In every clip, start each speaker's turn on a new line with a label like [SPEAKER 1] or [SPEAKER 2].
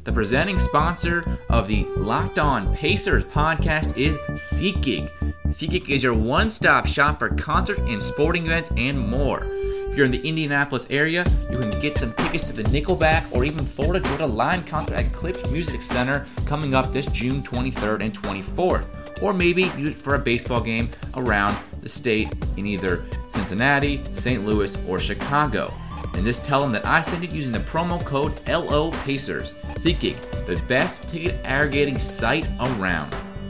[SPEAKER 1] The presenting sponsor of the Locked On Pacers podcast is SeatGeek. SeatGeek is your one-stop shop for concerts and sporting events and more. If you're in the Indianapolis area, you can get some tickets to the Nickelback or even Florida Georgia Line concert at Clips Music Center coming up this June 23rd and 24th. Or maybe use it for a baseball game around the state in either Cincinnati, St. Louis, or Chicago. And just tell them that I sent it using the promo code LOPACERS. SeatGeek, the best ticket aggregating site around.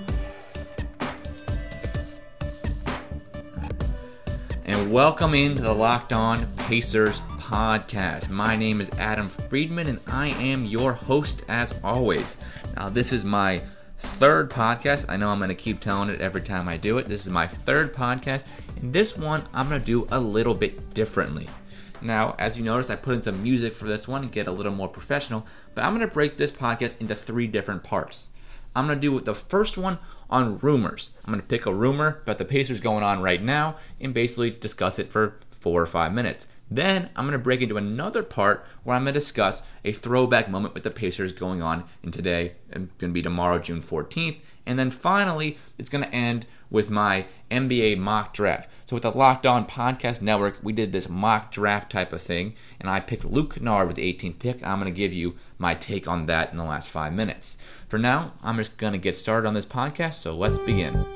[SPEAKER 1] And welcome into the Locked On Pacers podcast. My name is Adam Friedman and I am your host as always. Now this is my third podcast. I know I'm going to keep telling it every time I do it. This is my third podcast. And this one I'm going to do a little bit differently. Now, as you notice, I put in some music for this one and get a little more professional, but I'm going to break this podcast into three different parts. I'm going to do the first one on rumors. I'm going to pick a rumor about the Pacers going on right now and basically discuss it for 4 or 5 minutes. Then I'm going to break into another part where I'm going to discuss a throwback moment with the Pacers going on in today, and going to be tomorrow, June 14th. And then finally, it's going to end with my NBA mock draft. So with the Locked On Podcast Network, we did this mock draft type of thing, and I picked Luke Kennard with the 18th pick. I'm going to give you my take on that in the last 5 minutes. For now, I'm just going to get started on this podcast, so let's begin.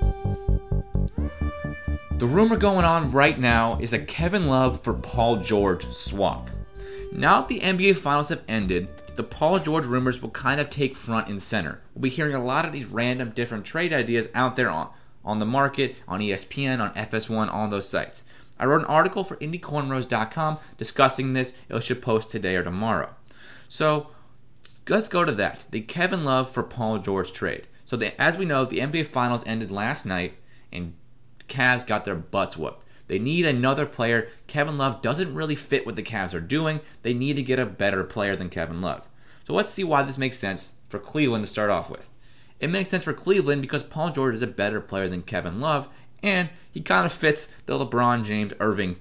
[SPEAKER 1] The rumor going on right now is a Kevin Love for Paul George swap. Now that the NBA Finals have ended, the Paul George rumors will kind of take front and center. We'll be hearing a lot of these random different trade ideas out there on the market, on ESPN, on FS1, all those sites. I wrote an article for IndyCornrows.com discussing this. It should post today or tomorrow. So let's go to that. The Kevin Love for Paul George trade. So as we know, the NBA Finals ended last night and Cavs got their butts whooped. They need another player. Kevin Love doesn't really fit what the Cavs are doing. They need to get a better player than Kevin Love. So let's see why this makes sense for Cleveland to start off with. It makes sense for Cleveland because Paul George is a better player than Kevin Love, and he kind of fits the LeBron James Irving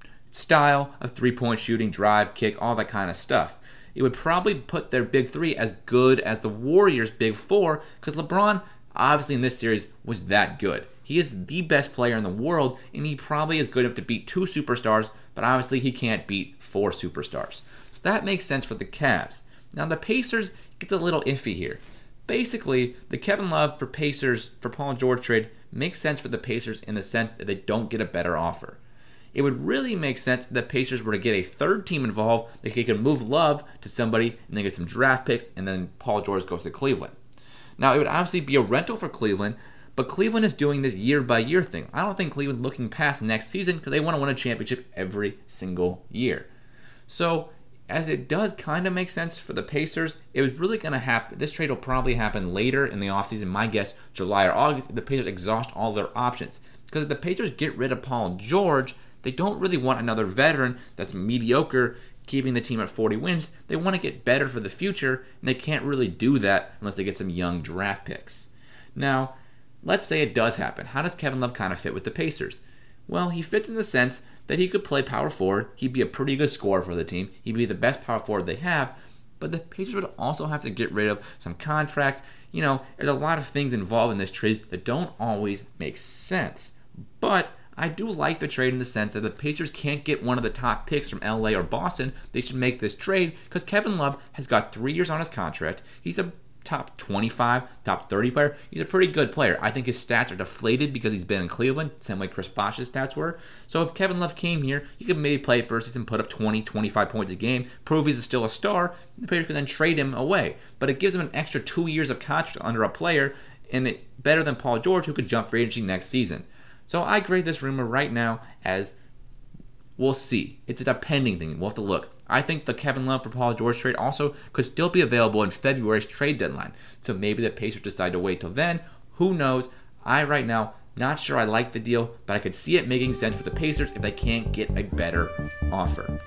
[SPEAKER 1] style of three-point shooting, drive, kick, all that kind of stuff. It would probably put their big three as good as the Warriors' big four because LeBron, obviously in this series, was that good. He is the best player in the world, and he probably is good enough to beat 2 superstars, but obviously he can't beat 4 superstars. So that makes sense for the Cavs. Now the Pacers get a little iffy here. Basically, the Kevin Love for Paul George trade makes sense for the Pacers in the sense that they don't get a better offer. It would really make sense if the Pacers were to get a third team involved, that they could move Love to somebody and then get some draft picks, and then Paul George goes to Cleveland. Now, it would obviously be a rental for Cleveland, but Cleveland is doing this year-by-year thing. I don't think Cleveland's looking past next season because they want to win a championship every single year. So, as it does kind of make sense for the Pacers, it was really going to happen. This trade will probably happen later in the offseason, my guess, July or August, if the Pacers exhaust all their options. Because if the Pacers get rid of Paul George, they don't really want another veteran that's mediocre, keeping the team at 40 wins. They want to get better for the future, and they can't really do that unless they get some young draft picks. Now, let's say it does happen. How does Kevin Love kind of fit with the Pacers? Well, he fits in the sense that he could play power forward. He'd be a pretty good scorer for the team. He'd be the best power forward they have. But the Pacers would also have to get rid of some contracts. You know, there's a lot of things involved in this trade that don't always make sense. But I do like the trade in the sense that the Pacers can't get one of the top picks from LA or Boston. They should make this trade because Kevin Love has got 3 years on his contract. He's a top 25, top 30 player. He's a pretty good player. I think his stats are deflated because he's been in Cleveland, same way Chris Bosh's stats were. So if Kevin Love came here, he could maybe play versus and put up 20, 25 points a game, prove he's still a star, and the Pacers could then trade him away. But it gives him an extra 2 years of contract under a player, and it better than Paul George, who could jump free agency next season. So I grade this rumor right now as we'll see. It's a depending thing. We'll have to look. I think the Kevin Love for Paul George trade also could still be available in February's trade deadline. So maybe the Pacers decide to wait till then. Who knows? Right now, not sure I like the deal, but I could see it making sense for the Pacers if they can't get a better offer.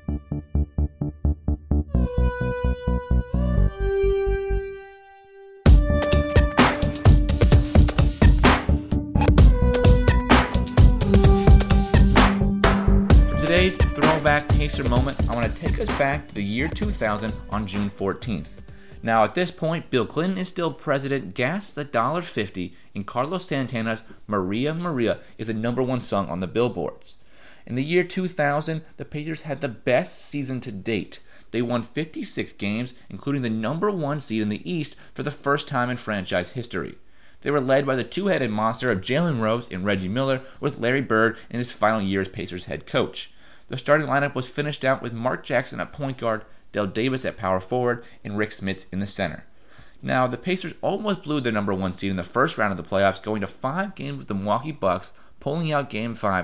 [SPEAKER 1] Today's throwback Pacer moment, I want to take us back to the year 2000 on June 14th. Now, at this point, Bill Clinton is still president, gas is $1.50, and Carlos Santana's Maria Maria is the number one song on the billboards. In the year 2000, the Pacers had the best season to date. They won 56 games, including the number one seed in the East for the first time in franchise history. They were led by the two-headed monster of Jalen Rose and Reggie Miller, with Larry Bird in his final year as Pacers head coach. The starting lineup was finished out with Mark Jackson at point guard, Dale Davis at power forward, and Rick Smits in the center. Now, the Pacers almost blew their number one seed in the first round of the playoffs, going to 5 games with the Milwaukee Bucks, pulling out Game 5,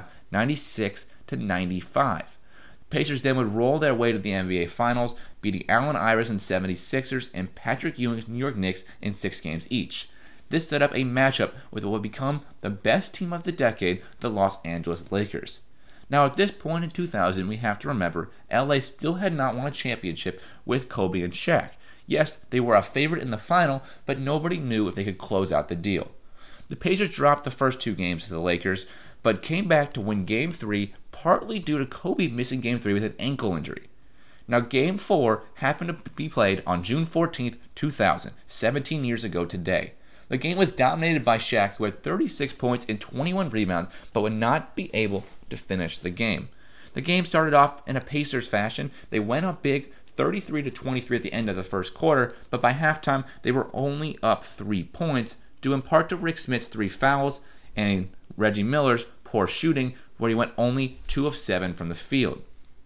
[SPEAKER 1] 96-95. The Pacers then would roll their way to the NBA Finals, beating Allen Iverson 76ers and Patrick Ewing's New York Knicks in 6 games each. This set up a matchup with what would become the best team of the decade, the Los Angeles Lakers. Now, at this point in 2000, we have to remember, LA still had not won a championship with Kobe and Shaq. Yes, they were a favorite in the final, but nobody knew if they could close out the deal. The Pacers dropped the first 2 games to the Lakers, but came back to win Game 3, partly due to Kobe missing Game 3 with an ankle injury. Now, Game 4 happened to be played on June 14th, 2000, 17 years ago today. The game was dominated by Shaq, who had 36 points and 21 rebounds, but would not be able to finish the game. The game started off in a Pacers fashion. They went up big, 33-23 at the end of the first quarter, but by halftime, they were only up 3 points, due in part to Rick Smits' 3 fouls and Reggie Miller's poor shooting, where he went only 2 of 7 from the field.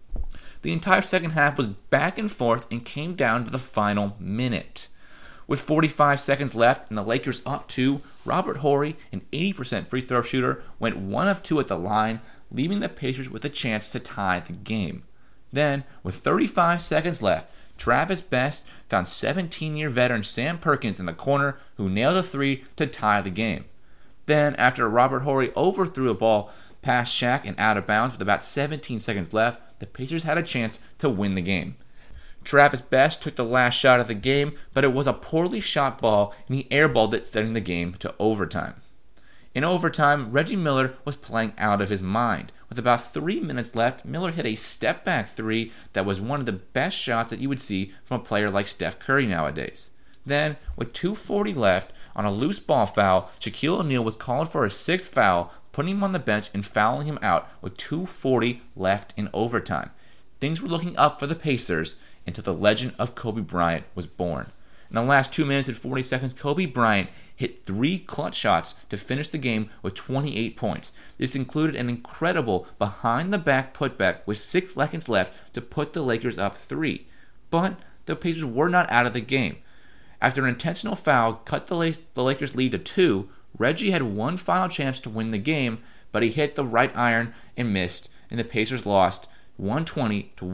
[SPEAKER 1] The entire second half was back and forth and came down to the final minute. With 45 seconds left and the Lakers up 2, Robert Horry, an 80% free throw shooter, went 1 of 2 at the line, leaving the Pacers with a chance to tie the game. Then, with 35 seconds left, Travis Best found 17-year veteran Sam Perkins in the corner, who nailed a 3 to tie the game. Then, after Robert Horry overthrew the ball past Shaq and out of bounds with about 17 seconds left, the Pacers had a chance to win the game. Travis Best took the last shot of the game, but it was a poorly shot ball, and he airballed it, sending the game to overtime. In overtime, Reggie Miller was playing out of his mind. With about 3 minutes left, Miller hit a step-back 3 that was one of the best shots that you would see from a player like Steph Curry nowadays. Then, with 2:40 left, on a loose ball foul, Shaquille O'Neal was called for a 6th foul, putting him on the bench and fouling him out with 2:40 left in overtime. Things were looking up for the Pacers until the legend of Kobe Bryant was born. In the last 2 minutes and 40 seconds, Kobe Bryant hit 3 clutch shots to finish the game with 28 points. This included an incredible behind-the-back putback with 6 seconds left to put the Lakers up 3. But the Pacers were not out of the game. After an intentional foul cut the Lakers' lead to 2, Reggie had one final chance to win the game, but he hit the right iron and missed, and the Pacers lost 120 to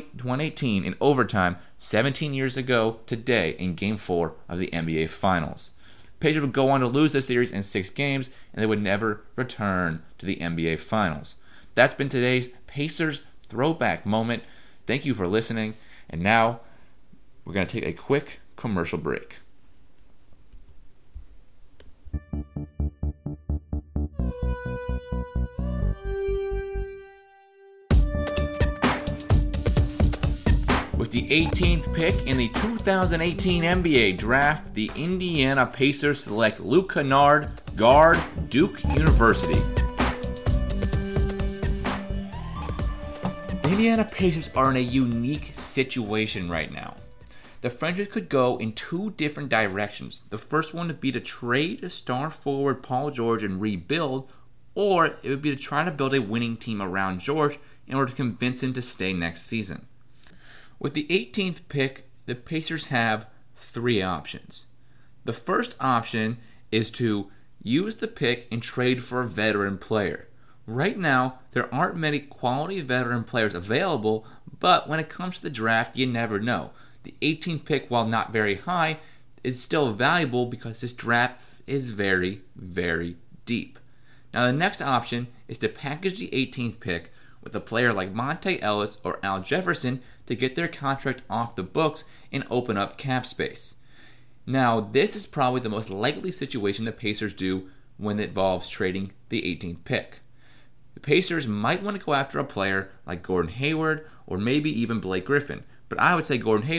[SPEAKER 1] 118 in overtime 17 years ago today in Game 4 of the NBA Finals. Pacers would go on to lose the series in 6 games, and they would never return to the NBA Finals. That's been today's Pacers Throwback Moment. Thank you for listening, and now we're going to take a quick commercial break. With the 18th pick in the 2018 NBA Draft, the Indiana Pacers select Luke Kennard, guard, Duke University. The Indiana Pacers are in a unique situation right now. The franchise could go in 2 different directions. The first one would be to trade star forward Paul George and rebuild, or it would be to try to build a winning team around George in order to convince him to stay next season. With the 18th pick, the Pacers have 3 options. The first option is to use the pick and trade for a veteran player. Right now, there aren't many quality veteran players available, but when it comes to the draft, you never know. The 18th pick, while not very high, is still valuable because this draft is very, very deep. Now, the next option is to package the 18th pick with a player like Monte Ellis or Al Jefferson to get their contract off the books and open up cap space. Now, this is probably the most likely situation the Pacers do when it involves trading the 18th pick. The Pacers might want to go after a player like Gordon Hayward or maybe even Blake Griffin, but I would say Gordon Hayward.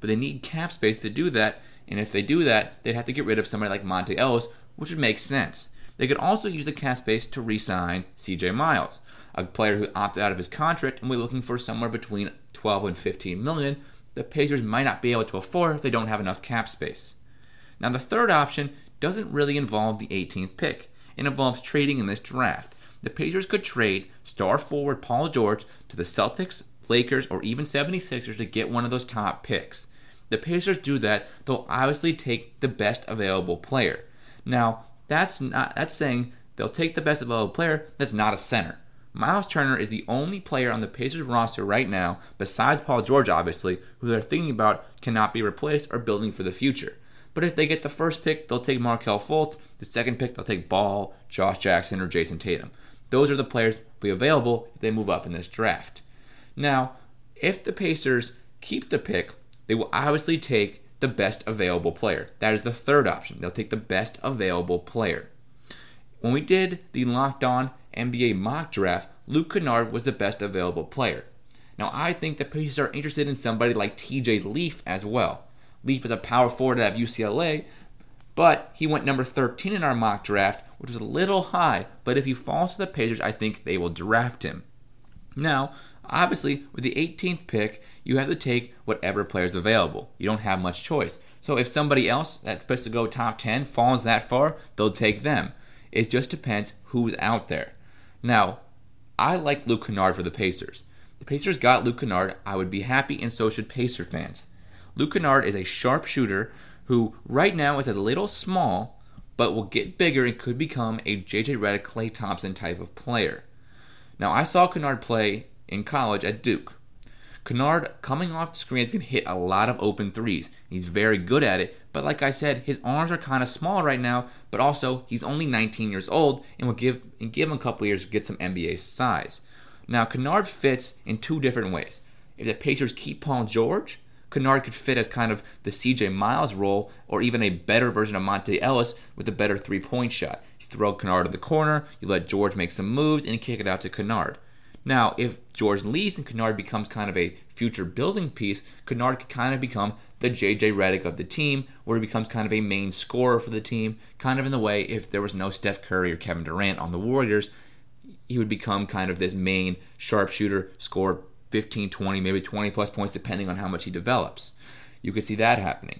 [SPEAKER 1] but they need cap space to do that, and if they do that, they'd have to get rid of somebody like Monte Ellis, which would make sense. They could also use the cap space to re-sign CJ Miles, a player who opted out of his contract and we're looking for somewhere between 12 and 15 million. The Pacers might not be able to afford if they don't have enough cap space. Now the third option doesn't really involve the 18th pick. It involves trading in this draft. The Pacers could trade star forward Paul George to the Celtics, Lakers, or even 76ers to get one of those top picks. The Pacers do that, they'll obviously take the best available player. Now, that's saying they'll take the best available player that's not a center. Miles Turner is the only player on the Pacers roster right now, besides Paul George obviously, who they're thinking about cannot be replaced or building for the future. But if they get the first pick, they'll take Markelle Fultz. The second pick, they'll take Ball, Josh Jackson, or Jason Tatum. Those are the players that will be available if they move up in this draft. Now, if the Pacers keep the pick, they will obviously take the best available player. That is the third option. They'll take the best available player. When we did the Locked On NBA mock draft, Luke Kennard was the best available player. Now, I think the Pacers are interested in somebody like TJ Leaf as well. Leaf is a power forward out of UCLA, but he went number 13 in our mock draft, which was a little high, but if he falls to the Pacers, I think they will draft him. Now, obviously, with the 18th pick, you have to take whatever player is available. You don't have much choice. So if somebody else that's supposed to go top 10 falls that far, they'll take them. It just depends who's out there. Now, I like Luke Kennard for the Pacers. The Pacers got Luke Kennard. I would be happy, and so should Pacer fans. Luke Kennard is a sharpshooter who right now is a little small, but will get bigger and could become a J.J. Redick, Klay Thompson type of player. Now, I saw Kennard play in college at Duke. Kennard, coming off the screens, can hit a lot of open threes. He's very good at it, but like I said, his arms are kind of small right now, but also he's only 19 years old and will give him a couple years to get some NBA size. Now, Kennard fits in two different ways. If the Pacers keep Paul George, Kennard could fit as kind of the CJ Miles role or even a better version of Monte Ellis with a better three-point shot. You throw Kennard in the corner, you let George make some moves, and you kick it out to Kennard. Now, if George leaves and Kennard becomes kind of a future building piece, Kennard could kind of become the J.J. Redick of the team, where he becomes kind of a main scorer for the team, kind of in the way if there was no Steph Curry or Kevin Durant on the Warriors, he would become kind of this main sharpshooter, score 15, 20, maybe 20 plus points depending on how much he develops. You could see that happening.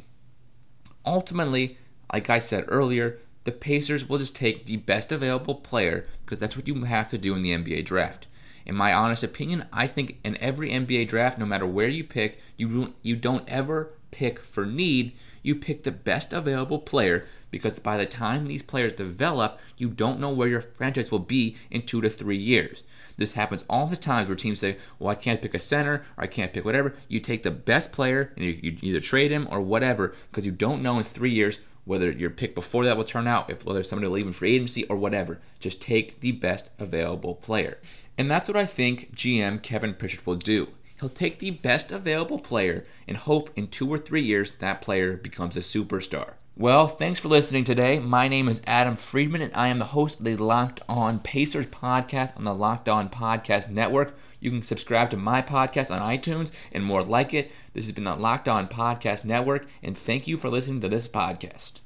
[SPEAKER 1] Ultimately, like I said earlier, the Pacers will just take the best available player because that's what you have to do in the NBA draft. In my honest opinion, I think in every NBA draft, no matter where you pick, you don't ever pick for need. You pick the best available player because by the time these players develop, you don't know where your franchise will be in 2 to 3 years. This happens all the time where teams say, well, I can't pick a center or I can't pick whatever. You take the best player and you either trade him or whatever because you don't know in 3 years whether your pick before that will turn out, if whether somebody will leave in free agency or whatever. Just take the best available player. And that's what I think GM Kevin Pritchard will do. He'll take the best available player and hope in 2 or 3 years that player becomes a superstar. Well, thanks for listening today. My name is Adam Friedman, and I am the host of the Locked On Pacers podcast on the Locked On Podcast Network. You can subscribe to my podcast on iTunes and more like it. This has been the Locked On Podcast Network, and thank you for listening to this podcast.